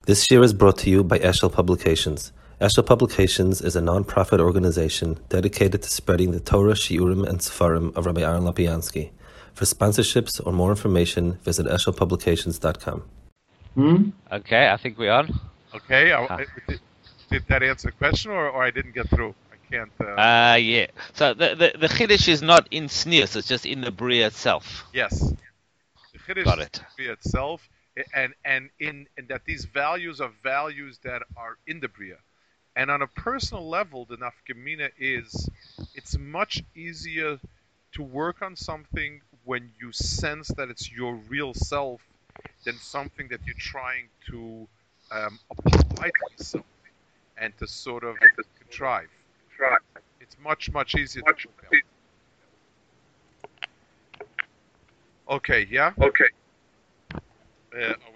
This year is brought to you by Eshel Publications. Eshel Publications is a non-profit organization dedicated to spreading the Torah, Shiurim, and Sefarim of Rabbi Aaron Lapiansky. For sponsorships or more information, visit eshelpublications.com. Okay, I think we're on. Okay, did that answer the question, or I didn't get through? I can't. Yeah. So the Chiddush is not in Sneers, it's just in the Bria itself. Yes. The Chiddush Got is it. Bria itself, and that these values are values that are in the Bria. And on a personal level, the nafkamina is it's much easier to work on something when you sense that it's your real self than something that you're trying to apply to yourself and to sort of contrive. It's much easier to work out. Okay, yeah? Okay.